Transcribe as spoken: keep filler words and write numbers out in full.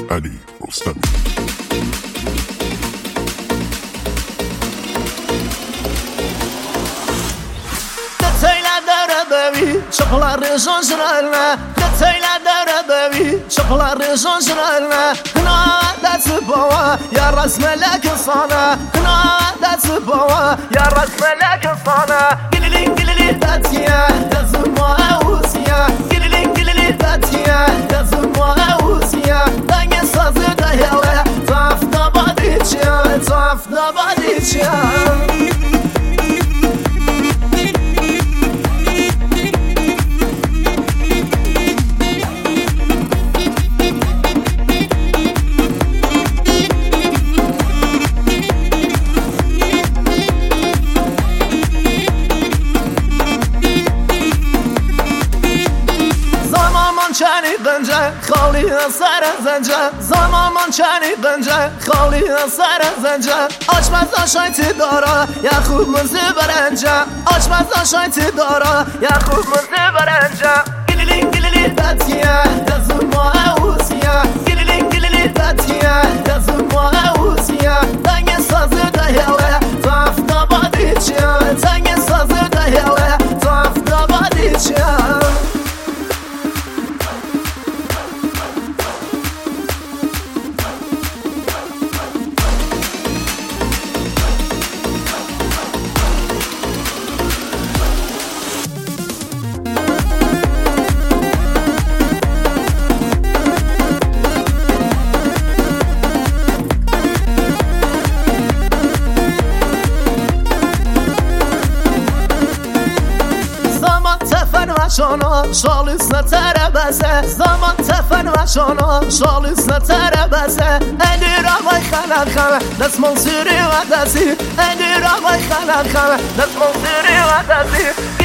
علی رستمی. Şaplar rejojralna, detaylar bebi. Şaplar rejojralna, nada tıbava, ya rasmelek sana. Nada tıbava, ya rasmelek sana. Gililin gililin tatiya, yazma usiya. Gililin gililin tatiya, yazma usiya. Dange sazı da yala, tafta badiçya, tafta badiçya. چنی دنجه خالی سر زنجه زمان چنی دنجه خالی سر زنجه آشپز آشایتی داره یا خوب منزی برنجه آشپز آشایتی داره یا خوب منزی برنجه گلیلین گلیلین بطیه دزون ما اوزیه گلیلین گلیلین بطیه دزون ما اوزیه دنگ سازی دهیله تفتا بادیچیه دنگ سازی دهیله تفتا بادیچیه شانا شالوس نتره بسه زمان تفن و شانا شالوس نتره بسه ادی رامای خلق خمه دست منصوری و دستی ادی رامای خلق خمه دست منصوری و دستی